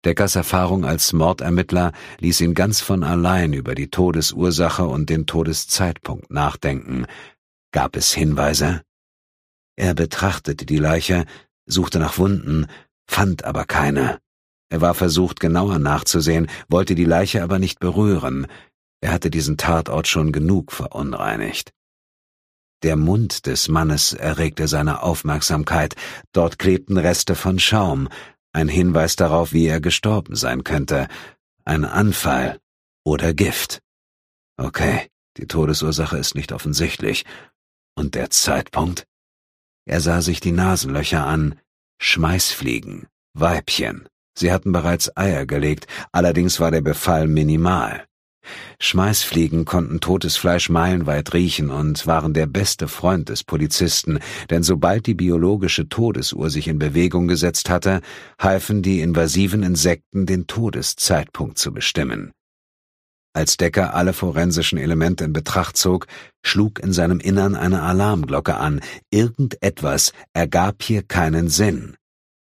Deckers Erfahrung als Mordermittler ließ ihn ganz von allein über die Todesursache und den Todeszeitpunkt nachdenken. Gab es Hinweise? Er betrachtete die Leiche, suchte nach Wunden, fand aber keine. Er war versucht, genauer nachzusehen, wollte die Leiche aber nicht berühren. Er hatte diesen Tatort schon genug verunreinigt. Der Mund des Mannes erregte seine Aufmerksamkeit. Dort klebten Reste von Schaum, ein Hinweis darauf, wie er gestorben sein könnte. Ein Anfall oder Gift. Okay, die Todesursache ist nicht offensichtlich. Und der Zeitpunkt? Er sah sich die Nasenlöcher an. Schmeißfliegen, Weibchen. Sie hatten bereits Eier gelegt, allerdings war der Befall minimal. Schmeißfliegen konnten totes Fleisch meilenweit riechen und waren der beste Freund des Polizisten, denn sobald die biologische Todesuhr sich in Bewegung gesetzt hatte, halfen die invasiven Insekten, den Todeszeitpunkt zu bestimmen. Als Decker alle forensischen Elemente in Betracht zog, schlug in seinem Innern eine Alarmglocke an. Irgendetwas ergab hier keinen Sinn.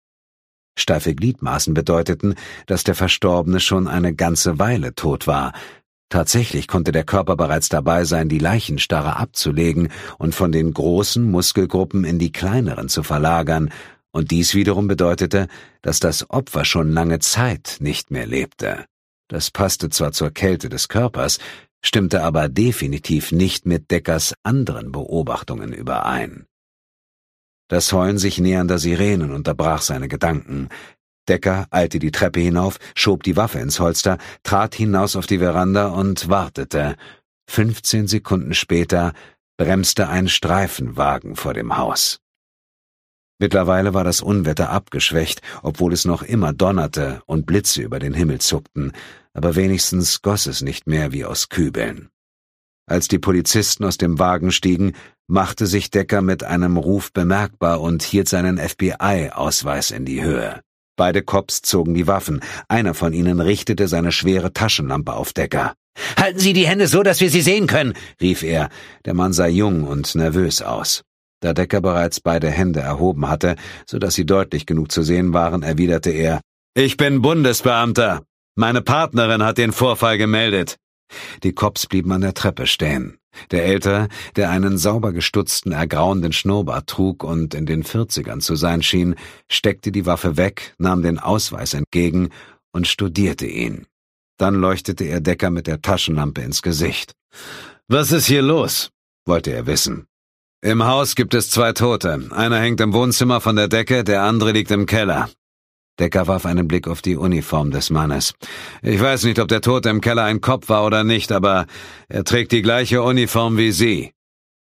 Steife Gliedmaßen bedeuteten, dass der Verstorbene schon eine ganze Weile tot war. Tatsächlich konnte der Körper bereits dabei sein, die Leichenstarre abzulegen und von den großen Muskelgruppen in die kleineren zu verlagern, und dies wiederum bedeutete, dass das Opfer schon lange Zeit nicht mehr lebte. Das passte zwar zur Kälte des Körpers, stimmte aber definitiv nicht mit Deckers anderen Beobachtungen überein. Das Heulen sich nähernder Sirenen unterbrach seine Gedanken. Decker eilte die Treppe hinauf, schob die Waffe ins Holster, trat hinaus auf die Veranda und wartete. 15 Sekunden später bremste ein Streifenwagen vor dem Haus. Mittlerweile war das Unwetter abgeschwächt, obwohl es noch immer donnerte und Blitze über den Himmel zuckten, aber wenigstens goss es nicht mehr wie aus Kübeln. Als die Polizisten aus dem Wagen stiegen, machte sich Decker mit einem Ruf bemerkbar und hielt seinen FBI-Ausweis in die Höhe. Beide Cops zogen die Waffen. Einer von ihnen richtete seine schwere Taschenlampe auf Decker. »Halten Sie die Hände so, dass wir sie sehen können«, rief er. Der Mann sah jung und nervös aus. Da Decker bereits beide Hände erhoben hatte, so dass sie deutlich genug zu sehen waren, erwiderte er, »Ich bin Bundesbeamter. Meine Partnerin hat den Vorfall gemeldet.« Die Cops blieben an der Treppe stehen. Der Ältere, der einen sauber gestutzten, ergrauenden Schnurrbart trug und in den 40ern zu sein schien, steckte die Waffe weg, nahm den Ausweis entgegen und studierte ihn. Dann leuchtete er Decker mit der Taschenlampe ins Gesicht. »Was ist hier los?« wollte er wissen. »Im Haus gibt es 2 Tote. Einer hängt im Wohnzimmer von der Decke, der andere liegt im Keller.« Decker warf einen Blick auf die Uniform des Mannes. »Ich weiß nicht, ob der Tote im Keller ein Cop war oder nicht, aber er trägt die gleiche Uniform wie Sie.«